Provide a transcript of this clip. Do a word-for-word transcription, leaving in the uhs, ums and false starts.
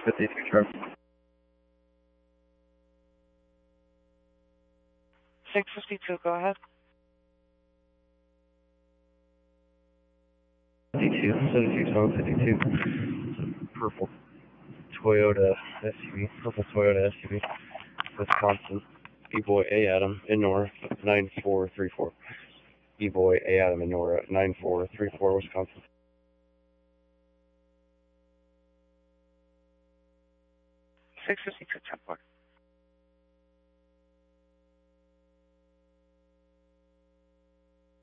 fifty-two truck. six fifty-two, go ahead. fifty-two, seventy-six, twelve, fifty-two. It's a purple Toyota S U V, purple Toyota S U V, Wisconsin. E-Boy A Adam, Enora, nine four three four. E-Boy A Adam, Enora, nine four three four, Wisconsin. six fifty-two, ten four.